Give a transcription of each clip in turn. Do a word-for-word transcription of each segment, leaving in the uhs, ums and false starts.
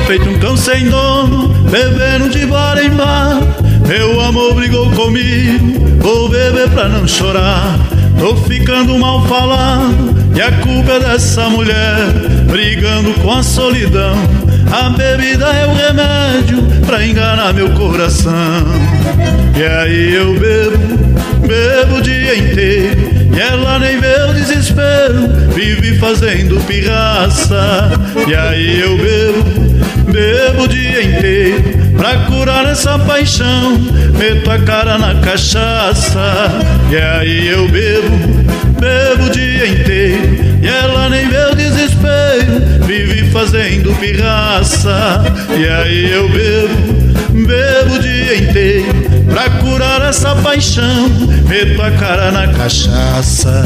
feito um cão sem dono, bebendo de bar em bar. Meu amor brigou comigo, vou beber pra não chorar. Tô ficando mal falado e a culpa é dessa mulher, brigando com a solidão. A bebida é o remédio pra enganar meu coração. E aí eu bebo, bebo o dia inteiro, e ela nem vê o desespero, vive fazendo pirraça. E aí eu bebo, bebo o dia inteiro, pra curar essa paixão, meto a cara na cachaça. E aí eu bebo, bebo o dia inteiro, e ela nem vê o desespero, vive fazendo pirraça. E aí eu bebo, bebo o dia inteiro, pra curar essa paixão, meto a cara na cachaça.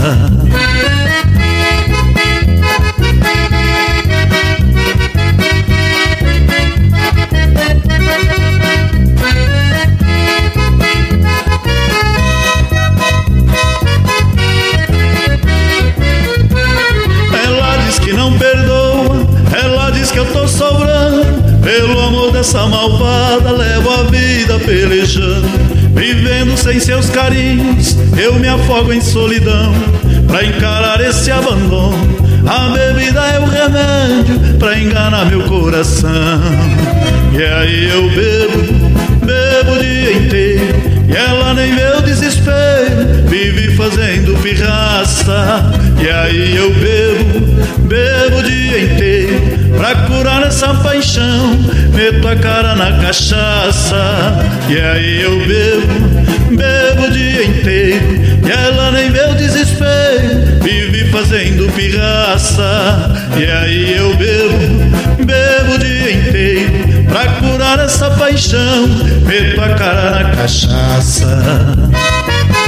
Ela diz que não perdoa, ela diz que eu tô sobrando. Pelo amor dessa malvada, levo a vida pelejando. Vivendo sem seus carinhos, eu me afogo em solidão. Pra encarar esse abandono, a bebida é o remédio pra enganar meu coração. E aí eu bebo, bebo o dia inteiro, e ela nem vê o desespero, vive fazendo pirraça. E aí eu bebo, bebo o dia inteiro, pra curar essa paixão, meto a cara na cachaça. E aí eu bebo, bebo o dia inteiro, e ela nem vê o desespero, vive fazendo pirraça. E aí eu bebo, bebo o dia inteiro, pra curar essa paixão, meto a cara na cachaça.